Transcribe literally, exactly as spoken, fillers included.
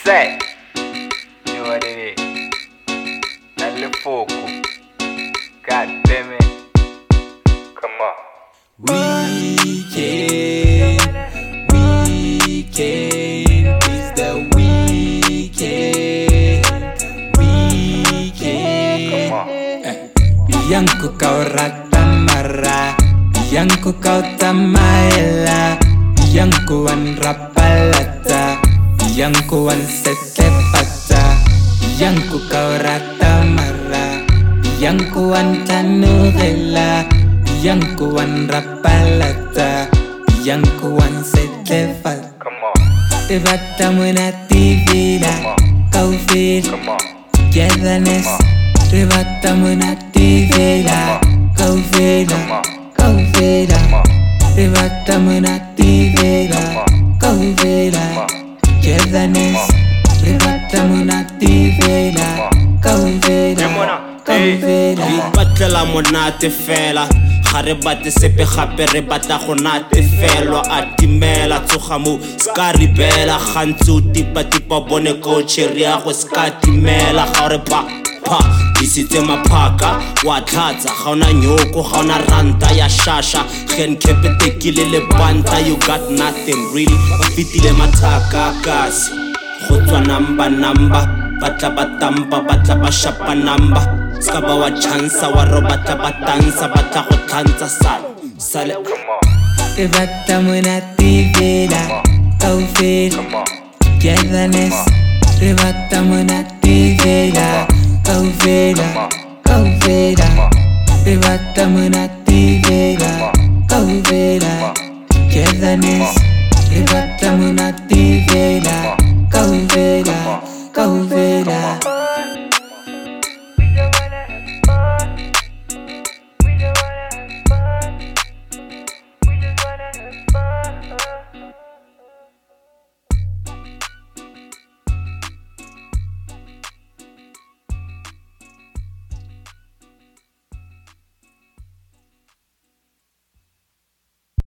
Say, you know what it is. And the focal. God damn it. Come on. Weekend, weekend, it's the weekend, weekend. Come on. Yang ku kau rata marah, yang ku kau tamaela, yang ku wan rapalata, yang ku wan setepata, yang ku kau rata marah, yang ku wan tanurela, yang ku wan rapalata, yang ku wan setepata. Come on. Ribata muna T V la, kau feel togetherness. Ribata muna T V la, kau feel kau feel. Ribata muna T V la, kau feel togetherness. Ribata muna T V la, kau feel kau feel. Batla monate fela gare bate sepe gape re batla go nate felwa atimela tsoga mo ska ribela gantsi tipa tipa bone coach ria go ska timela gare pa pa isitse maphaka wa tlhatsa ga ona nyoko ga ona ranta ya shasha gen kepete kile le banta you got nothing really fitile mathaka kasi go tswa number number batla batampa batla ba shapa number Skaba wa chansa wa robata batansa bata go tlantsa sale sale. Ribata muna T V la, kau feel togetherness. Ribata muna T V la, kau feel kau feel. Ribata muna T V la, kau feel togetherness.